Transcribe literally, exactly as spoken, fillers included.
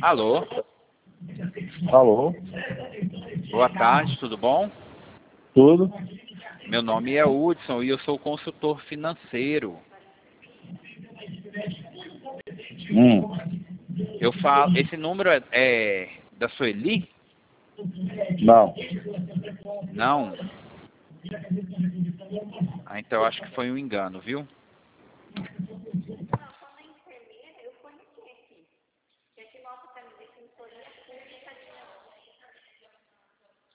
Alô, Alô, boa tarde, tudo bom? tudo? Meu nome é Hudson e eu sou consultor financeiro. Hum, Eu falo, esse número é, é da Sueli? não. Não? Ah, então eu acho que foi um engano, viu?